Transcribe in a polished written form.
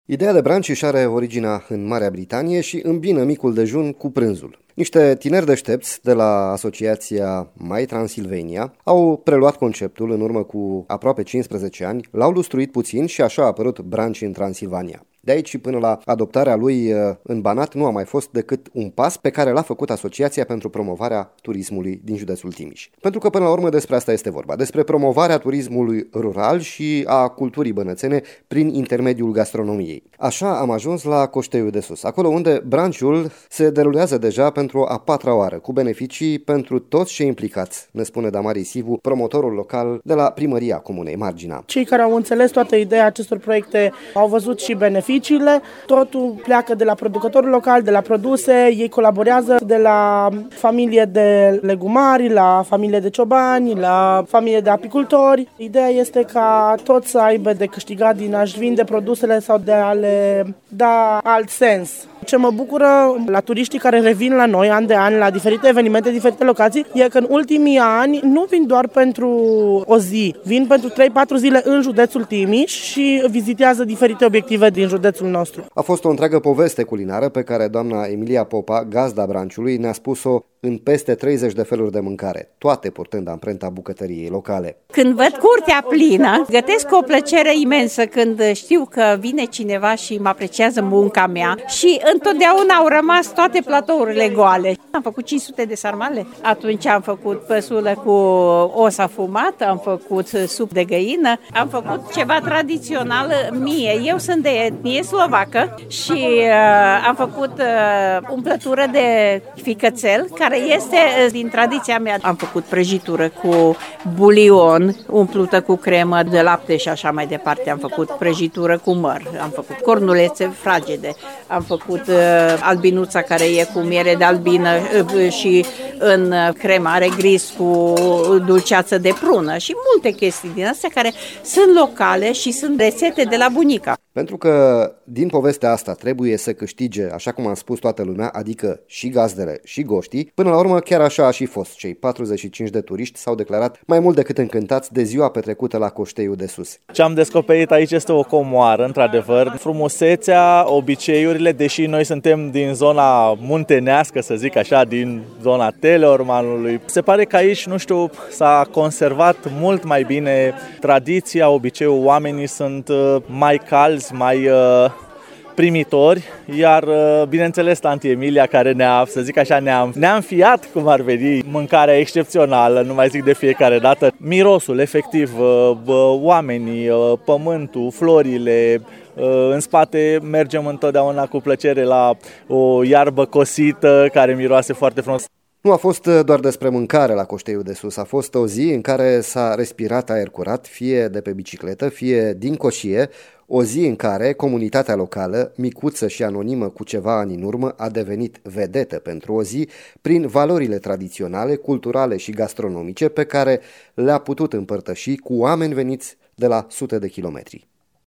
Ideea de brunch își are originea în Marea Britanie și îmbină micul dejun cu prânzul. Niște tineri deștepți de la asociația My Transylvania au preluat conceptul în urmă cu aproape 15 ani, l-au lustruit puțin și așa a apărut brunch în Transilvania. De aici și până la adoptarea lui în Banat nu a mai fost decât un pas pe care l-a făcut Asociația pentru promovarea turismului din județul Timiș. Pentru că până la urmă despre asta este vorba, despre promovarea turismului rural și a culturii bănățene prin intermediul gastronomiei. Așa am ajuns la Coșteiul de Sus, acolo unde brunchul se derulează deja pentru a patra oară, cu beneficii pentru toți cei implicați, ne spune Damari Sivu, promotorul local de la Primăria Comunei Margina. Cei care au înțeles toată ideea acestor proiecte au văzut și beneficiile. Totul pleacă de la producătorul local, de la produse, ei colaborează de la familie de legumari, la familie de ciobani, la familie de apicultori. Ideea este ca toți să aibă de câștigat din a-și vinde produsele sau de a le da alt sens. Ce mă bucură la turiștii care revin la noi an de an la diferite evenimente, diferite locații, e că în ultimii ani nu vin doar pentru o zi, vin pentru 3-4 zile în județul Timiș și vizitează diferite obiective din județul nostru. A fost o întreagă poveste culinară pe care doamna Emilia Popa, gazda brunchului, ne-a spus-o în peste 30 de feluri de mâncare, toate purtând amprenta bucătăriei locale. Când văd curtea plină, gătesc o plăcere imensă când știu că vine cineva și mă apreciază munca mea și întotdeauna au rămas toate platourile goale. Am făcut 500 de sarmale, atunci am făcut păsulă cu os afumat, am făcut sup de găină, am făcut ceva tradițional mie. Eu sunt de etnie slovacă și am făcut umplătură de ficățel, care este din tradiția mea. Am făcut prăjitură cu bulion, umplută cu cremă de lapte și așa mai departe. Am făcut prăjitură cu măr, am făcut cornulețe fragede, am făcut albinuța care e cu miere de albină și în cremă are gris cu dulceață de prună și multe chestii din astea care sunt locale și sunt rețete de la bunica. Pentru că din povestea asta trebuie să câștige, așa cum am spus, toată lumea, adică și gazdele și goștii, până la urmă chiar așa a și fost. Cei 45 de turiști s-au declarat mai mult decât încântați de ziua petrecută la Coșteiul de Sus. Ce am descoperit aici este o comoară, într-adevăr, frumusețea, obiceiurile, deși noi suntem din zona muntenească, să zic așa, din zona Teleormanului. Se pare că aici, nu știu, s-a conservat mult mai bine tradiția, obiceiul, oamenii sunt mai calzi, mai primitori, iar bineînțeles tanti Emilia care ne-a înfiat, cum ar veni, mâncarea excepțională, nu mai zic de fiecare dată, mirosul efectiv, oamenii, pământul, florile. În spate mergem întotdeauna cu plăcere la o iarbă cosită care miroase foarte frumos. Nu a fost doar despre mâncare la Coșteiul de Sus, a fost o zi în care s-a respirat aer curat, fie de pe bicicletă, fie din coșie, o zi în care comunitatea locală, micuță și anonimă cu ceva ani în urmă, a devenit vedetă pentru o zi prin valorile tradiționale, culturale și gastronomice pe care le-a putut împărtăși cu oameni veniți de la sute de kilometri.